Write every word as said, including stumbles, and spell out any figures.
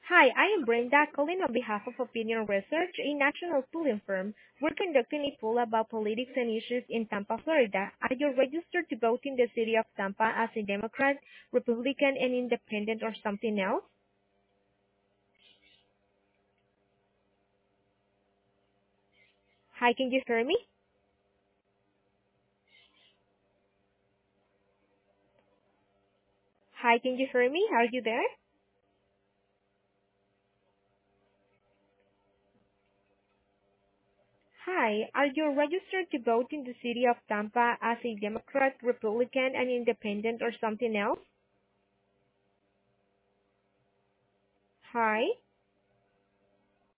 Hi, I am Brenda calling on behalf of Opinion Research, a national polling firm. We're conducting a poll about politics and issues in Tampa, Florida. Are you registered to vote in the city of Tampa as a Democrat, Republican, and Independent or something else? Hi, can you hear me? Hi, can you hear me? Are you there? Hi, are you registered to vote in the city of Tampa as a Democrat, Republican, and Independent or something else? Hi?